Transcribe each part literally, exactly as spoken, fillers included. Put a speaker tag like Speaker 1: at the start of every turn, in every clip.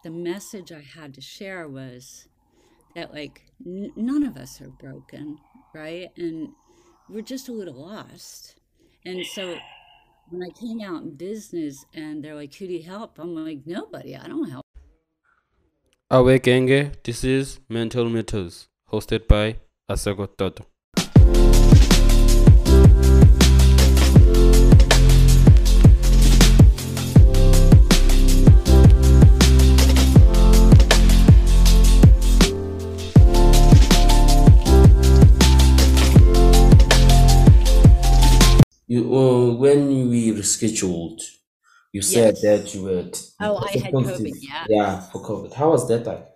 Speaker 1: the message I had to share was that, like, n- none of us are broken, right? And we're just a little lost. And so when I came out in business and they're like, who do you help? I'm like, nobody, I don't help.
Speaker 2: Awekenge, this is Mental Mythos, hosted by Asago Toto. You, uh, when we rescheduled, you said
Speaker 1: Yes.
Speaker 2: that you were t-
Speaker 1: Oh, I
Speaker 2: tested
Speaker 1: had
Speaker 2: positive.
Speaker 1: COVID. Yeah.
Speaker 2: Yeah, for COVID. How was that like?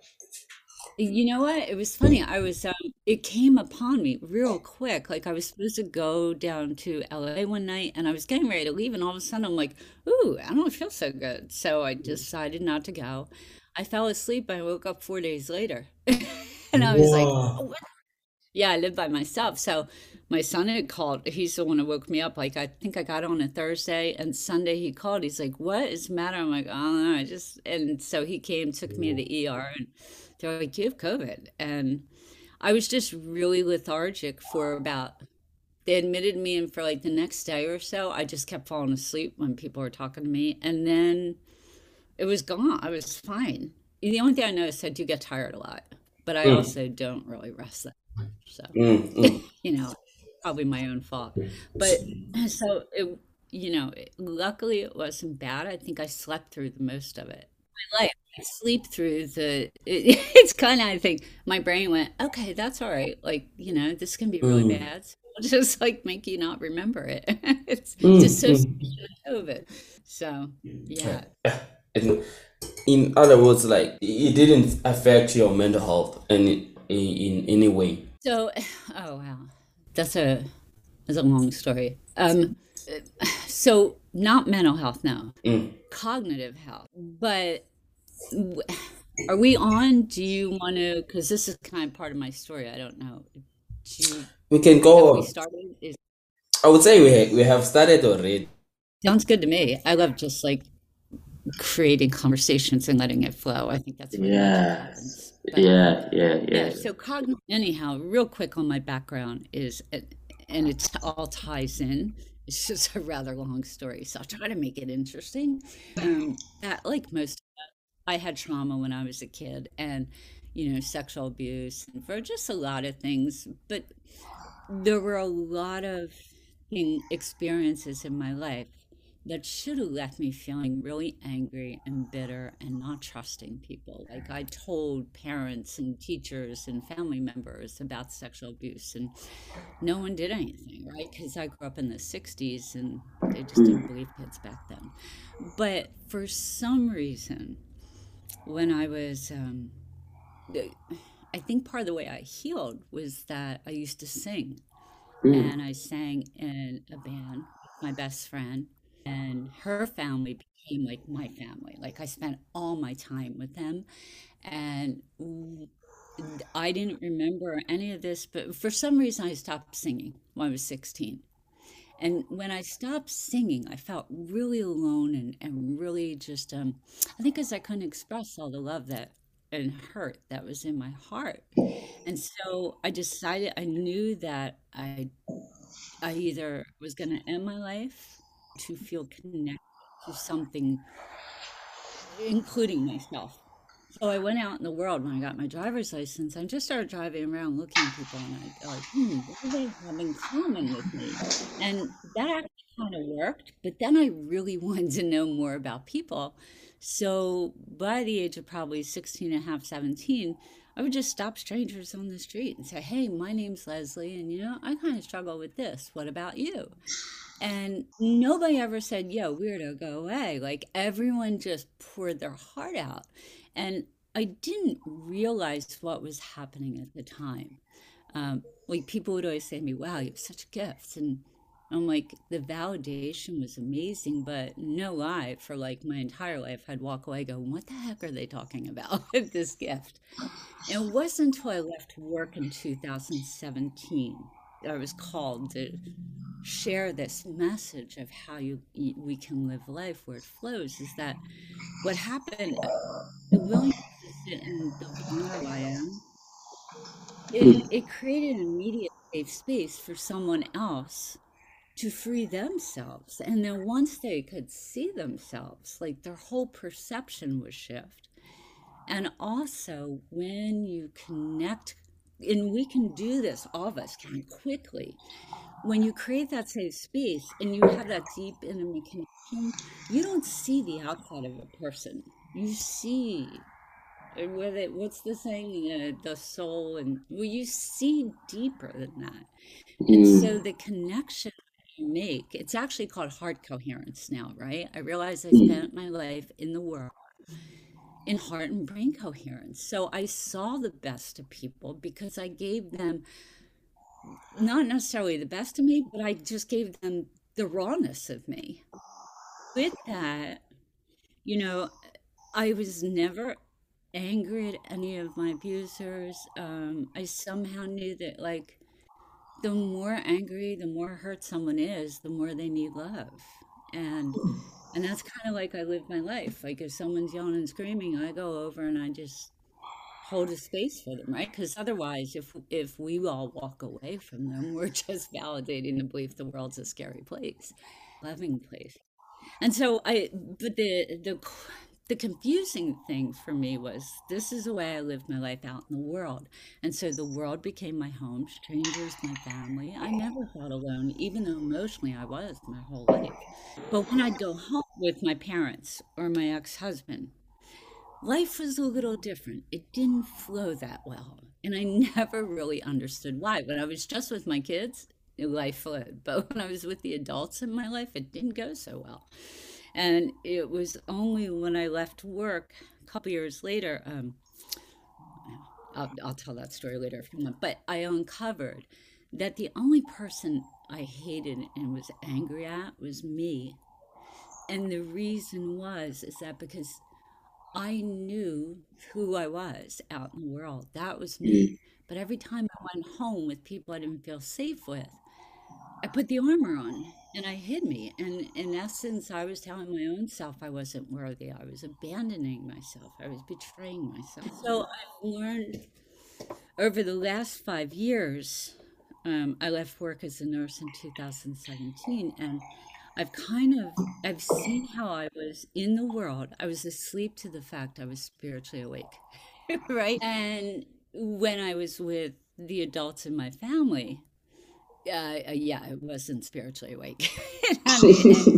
Speaker 1: You know what? It was funny. I was, um, it came upon me real quick. Like I was supposed to go down to L A one night and I was getting ready to leave. And all of a sudden I'm like, ooh, I don't feel so good. So I decided not to go. I fell asleep. I woke up four days later. And I was like, oh,
Speaker 2: Wow.
Speaker 1: what? Yeah, I live by myself. So my son had called. He's the one who woke me up. Like I think I got on a Thursday and Sunday he called. He's like, "What is the matter?" I'm like, "I don't know. I just..." And so he came, took me to the E R, and they're like, "You have COVID." And I was just really lethargic for about. They admitted me, and for like the next day or so, I just kept falling asleep when people were talking to me, and then it was gone. I was fine. The only thing I noticed, I do get tired a lot, but I
Speaker 2: Mm,
Speaker 1: also don't really rest that much. So
Speaker 2: mm, mm.
Speaker 1: you know, probably my own fault. But so it, you know, it, luckily it wasn't bad. I think I slept through the most of it. My life, I sleep through the. It, it's kind of, I think my brain went, okay, that's all right. Like, you know, this can be really
Speaker 2: Mm,
Speaker 1: bad. So I'll just like make you not remember it. It's
Speaker 2: mm, mm.
Speaker 1: dissociation of COVID. So yeah.
Speaker 2: In, in other words, like it didn't affect your mental health in in, in any way.
Speaker 1: So, oh wow, that's a that's a long story. Um, so not mental health, no,
Speaker 2: Mm.
Speaker 1: cognitive health. But w- are we on? Do you want to? Because this is kind of part of my story. I don't know. Do you,
Speaker 2: We can
Speaker 1: have
Speaker 2: go
Speaker 1: we
Speaker 2: on.
Speaker 1: started? Is
Speaker 2: I would say we ha- we have started already.
Speaker 1: sounds good to me. I love just like creating conversations and letting it flow. I think that's where the magic
Speaker 2: Yeah,
Speaker 1: happens. But
Speaker 2: yeah, yeah,
Speaker 1: yeah,
Speaker 2: yeah.
Speaker 1: so cognitive, anyhow, real quick on my background is, and it all ties in. It's just a rather long story, so I'll try to make it interesting. Um, that, like most, I had trauma when I was a kid, and you know, sexual abuse, and for just a lot of things. But there were a lot of thing, experiences in my life that should have left me feeling really angry and bitter and not trusting people. Like I told parents and teachers and family members about sexual abuse, and no one did anything, right? Because I grew up in the sixties and they just didn't
Speaker 2: Mm,
Speaker 1: believe kids back then. But for some reason, when I was, um, I think part of the way I healed was that I used to sing,
Speaker 2: mm,
Speaker 1: and I sang in a band with my best friend, and her family became like my family. Like I spent all my time with them, and w- I didn't remember any of this, but for some reason I stopped singing when I was sixteen. And when I stopped singing, I felt really alone and, and really just, um, I think because I couldn't express all the love that and hurt that was in my heart. And so I decided, I knew that I I either was going to end my life to feel connected to something, including myself. So I went out in the world when I got my driver's license. I just started driving around looking at people, and I like, hmm, what do they have in common with me? And that actually kind of worked. But then I really wanted to know more about people. So by the age of probably sixteen and a half, seventeen, I would just stop strangers on the street and say, hey, my name's Leslie, and you know, I kind of struggle with this. What about you? And nobody ever said, yo, weirdo, go away. Like everyone just poured their heart out. And I didn't realize what was happening at the time. Um, like people would always say to me, wow, you have such gifts. And I'm like, the validation was amazing, but no lie, for like my entire life, I'd walk away going, what the heck are they talking about with this gift? And it wasn't until I left work in two thousand seventeen that I was called to share this message of how you we can live life where it flows, is that what happened, the willingness to sit in the vulnerable I am, it
Speaker 2: Mm,
Speaker 1: it created an immediate safe space for someone else to free themselves. And then once they could see themselves, like their whole perception would shift. And also, when you connect, and we can do this, all of us can quickly, when you create that safe space and you have that deep intimate connection, you don't see the outside of a person. You see, uh, what it, what's the saying, uh, the soul, and well, you see deeper than that. And so
Speaker 2: mm,
Speaker 1: the connection you make, it's actually called heart coherence now, right? I realize I
Speaker 2: mm,
Speaker 1: spent my life in the world in heart and brain coherence. So I saw the best of people because I gave them not necessarily the best of me, but I just gave them the rawness of me. With that, you know, I was never angry at any of my abusers. Um, I somehow knew that, like, the more angry, the more hurt someone is, the more they need love. And and that's kind of like I live my life. Like if someone's yelling and screaming, I go over and I just hold a space for them, right? Because otherwise, if if we all walk away from them, we're just validating the belief the world's a scary place, loving place. And so I, but the the the confusing thing for me was this is the way I lived my life out in the world. And so the world became my home, strangers my family. I never felt alone, even though emotionally I was my whole life. But when I'd go home with my parents or my ex-husband, life was a little different. It didn't flow that well. And I never really understood why. When I was just with my kids, life flowed. But when I was with the adults in my life, it didn't go so well. And it was only when I left work a couple years later, um, I'll, I'll tell that story later if you want, but I uncovered that the only person I hated and was angry at was me. And the reason was, is that because I knew who I was out in the world. That was me.
Speaker 2: mm,
Speaker 1: But every time I went home with people I didn't feel safe with, I put the armor on and I hid me. And in essence, I was telling my own self I wasn't worthy. I was abandoning myself. I was betraying myself. So I've learned over the last five years, um, I left work as a nurse in two thousand seventeen, and I've kind of I've seen how I was in the world. I was asleep to the fact I was spiritually awake, right? And when I was with the adults in my family, uh, uh, yeah, I wasn't spiritually awake. And, and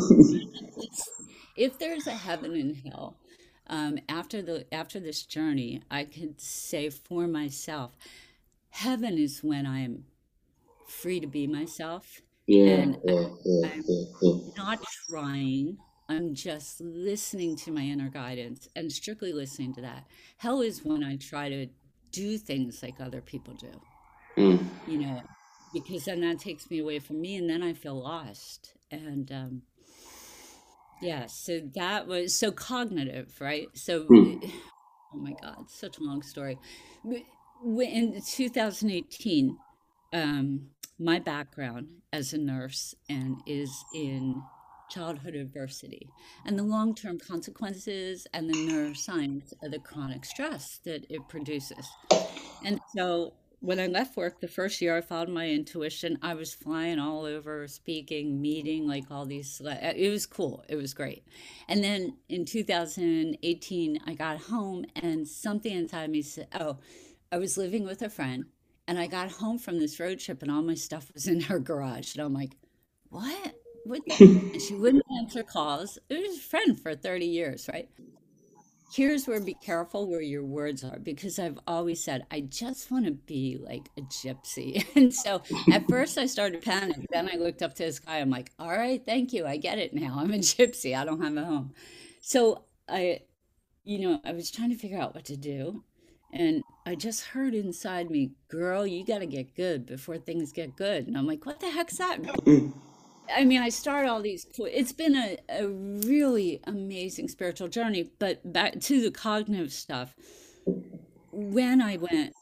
Speaker 1: if there's a heaven and hell, um, after the after this journey, I could say for myself, heaven is when I'm free to be myself,
Speaker 2: yeah,
Speaker 1: and
Speaker 2: yeah, yeah,
Speaker 1: I'm
Speaker 2: yeah, yeah.
Speaker 1: not trying. I'm just listening to my inner guidance and strictly listening to that. Hell is when I try to do things like other people do,
Speaker 2: Mm,
Speaker 1: you know, because then that takes me away from me and then I feel lost. And um, yeah, so that was so cognitive, right? So,
Speaker 2: mm,
Speaker 1: oh my God, such a long story. W- w- In two thousand eighteen, um, my background as a nurse and is in childhood adversity and the long-term consequences and the neuroscience of the chronic stress that it produces. And so when I left work the first year, I followed my intuition. I was flying all over, speaking, meeting, like all these. cele- uh, It was cool. It was great. And then in two thousand eighteen, I got home and something inside me said, oh, I was living with a friend and I got home from this road trip and all my stuff was in her garage. And I'm like, what? What the? And she wouldn't answer calls. It was a friend for thirty years, right? Here's where be careful where your words are because I've always said I just want to be like a gypsy. And so at first I started panicking. Then I looked up to the sky. I'm like, all right, thank you. I get it now. I'm a gypsy. I don't have a home. So I, you know, I was trying to figure out what to do. And I just heard inside me, girl, you got to get good before things get good. And I'm like, what the heck's that?
Speaker 2: mm,
Speaker 1: I mean, I started all these. co- It's been a, a really amazing spiritual journey, but back to the cognitive stuff. When I went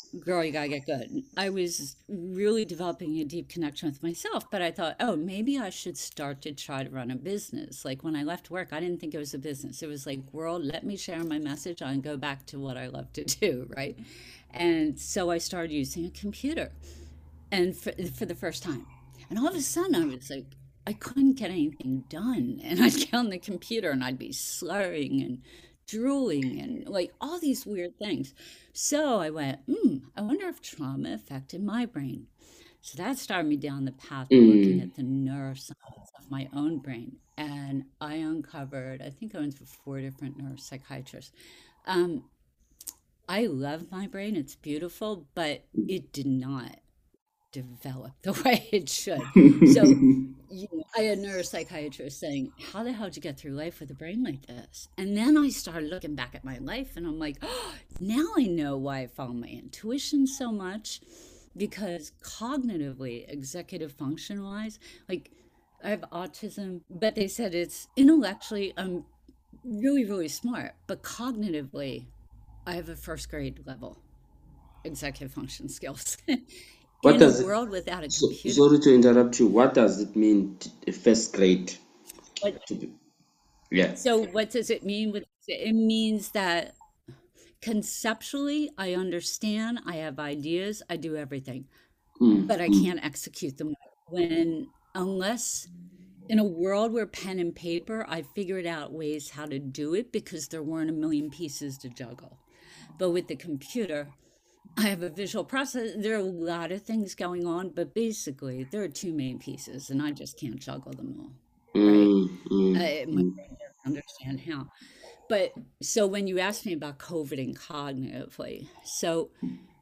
Speaker 1: girl, you gotta get good. I was really developing a deep connection with myself, but I thought, oh, maybe I should start to try to run a business. Like when I left work, I didn't think it was a business. It was like, world, let me share my message and go back to what I love to do, right? And so I started using a computer and for, for the first time. And all of a sudden, I was like, I couldn't get anything done. And I'd get on the computer and I'd be slurring and drooling and like all these weird things. So I went, hmm, I wonder if trauma affected my brain. So that started me down the path of looking
Speaker 2: Mm.
Speaker 1: at the neuroscience of my own brain. And I uncovered, I think I went to four different neuropsychiatrists. Um, I love my brain, it's beautiful, but it did not develop the way it should. So, you know, I had a neuropsychiatrist saying, how the hell did you get through life with a brain like this? And then I started looking back at my life and I'm like, oh, now I know why I follow my intuition so much. Because cognitively, executive function wise, like I have autism, but they said it's intellectually, I'm really, really smart, but cognitively, I have a first grade level executive function skills.
Speaker 2: What
Speaker 1: In a
Speaker 2: does it,
Speaker 1: world without a
Speaker 2: so,
Speaker 1: computer.
Speaker 2: sorry to interrupt you. What does it mean, t- first grade
Speaker 1: What,
Speaker 2: to be? Yeah.
Speaker 1: so what does it mean with it means that conceptually I understand, I have ideas, I do everything,
Speaker 2: Mm,
Speaker 1: but I
Speaker 2: mm,
Speaker 1: can't execute them when unless in a world where pen and paper, I figured out ways how to do it because there weren't a million pieces to juggle. But with the computer, I have a visual process. There are a lot of things going on, but basically, there are two main pieces, and I just can't juggle them all, right?
Speaker 2: mm, mm,
Speaker 1: I, my
Speaker 2: mm,
Speaker 1: brain doesn't understand how. But so when you asked me about COVID and cognitively, so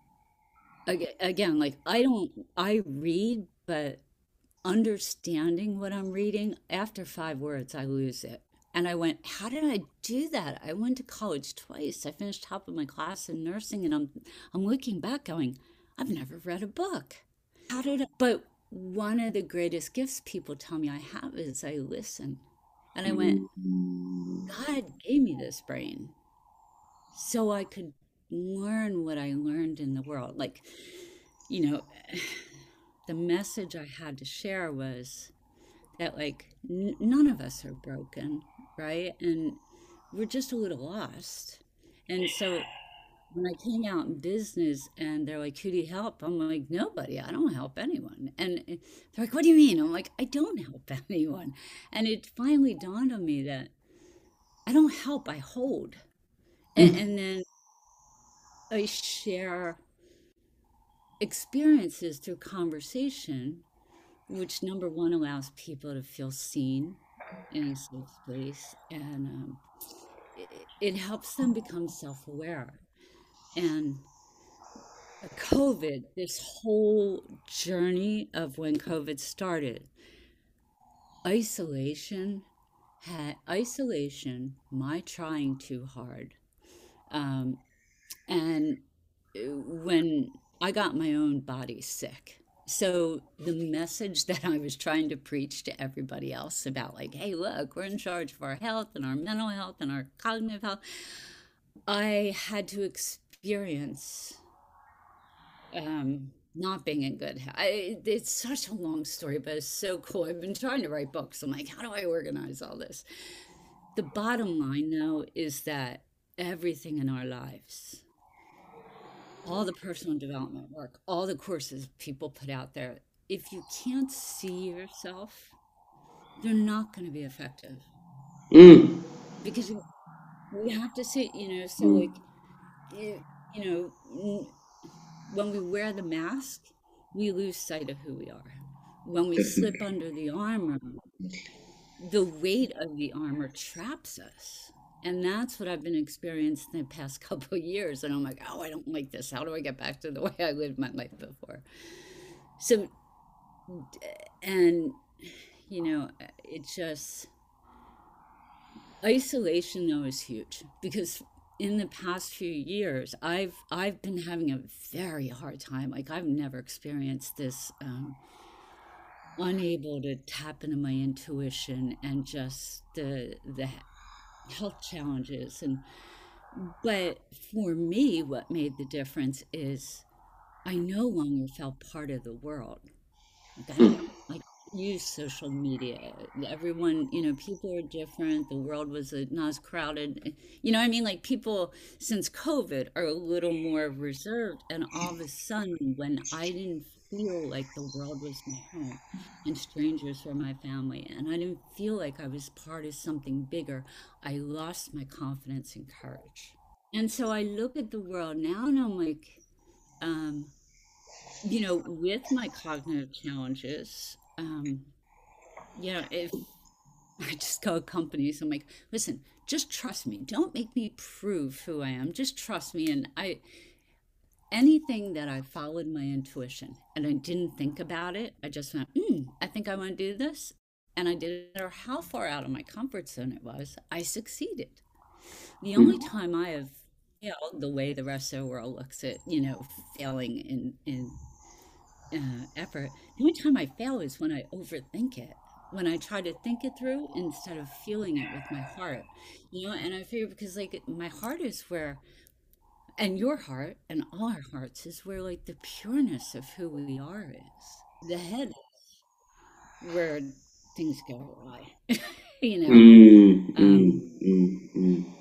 Speaker 1: aga- again, like I don't, I read, but understanding what I'm reading, after five words, I lose it. And I went, how did I do that? I went to college twice. I finished top of my class in nursing, and I'm I'm looking back, going, I've never read a book. How did I? But one of the greatest gifts people tell me I have is I listen. And I went,
Speaker 2: mm,
Speaker 1: God gave me this brain so I could learn what I learned in the world. Like, you know, the message I had to share was that like n- none of us are broken, right? And we're just a little lost. And so when I came out in business and they're like, who do you help? I'm like, nobody. I don't help anyone. And they're like, what do you mean? I'm like, I don't help anyone. And it finally dawned on me that I don't help, I hold. And,
Speaker 2: mm,
Speaker 1: and then I share experiences through conversation, which number one allows people to feel seen in a safe space, and um, it, it helps them become self-aware. And uh, COVID, this whole journey of when COVID started, isolation had isolation, my trying too hard, um, and uh, when I got my own body sick. So the message that I was trying to preach to everybody else about, like, hey, look, we're in charge of our health and our mental health and our cognitive health, I had to experience um, not being in good health. I, it's such a long story, but it's so cool. I've been trying to write books. I'm like, how do I organize all this? The bottom line, though, is that everything in our lives, all the personal development work, all the courses people put out there, if you can't see yourself, they're not going to be effective
Speaker 2: mm,
Speaker 1: because you, you have to see, you know, so
Speaker 2: mm.
Speaker 1: like, you, you know, n- when we wear the mask, we lose sight of who we are. When we slip
Speaker 2: Definitely.
Speaker 1: under the armor, the weight of the armor traps us. And that's what I've been experiencing the past couple of years. And I'm like, oh, I don't like this. How do I get back to the way I lived my life before? So, and, you know, it just, isolation though is huge because in the past few years, I've I've been having a very hard time. Like I've never experienced this um, unable to tap into my intuition and just the the health challenges and but for me what made the difference is I no longer felt part of the world. Like I don't like use social media. Everyone, you know, people are different. The world was uh, not as crowded. You know what I mean? Like people since COVID are a little more reserved. And all of a sudden, when I didn't feel like the world was my home and strangers were my family, and I didn't feel like I was part of something bigger, I lost my confidence and courage. And so I look at the world now and I'm like, um, you know, with my cognitive challenges, um, you know, if I just go to companies, I'm like, listen, just trust me. Don't make me prove who I am. Just trust me. And I, anything that I followed my intuition and I didn't think about it, I just went, mm, I think I want to do this. And I did it, no matter how far out of my comfort zone it was, I succeeded. The only
Speaker 2: Mm.
Speaker 1: time I have failed the way the rest of the world looks at, you know, failing in, in uh, effort. The only time I fail is when I overthink it, when I try to think it through instead of feeling it with my heart. You know, and I figure because like my heart is where, and your heart and all our hearts is where like the pureness of who we are is. The head is where things go awry. You know,
Speaker 2: Mm, mm,
Speaker 1: um,
Speaker 2: mm, mm.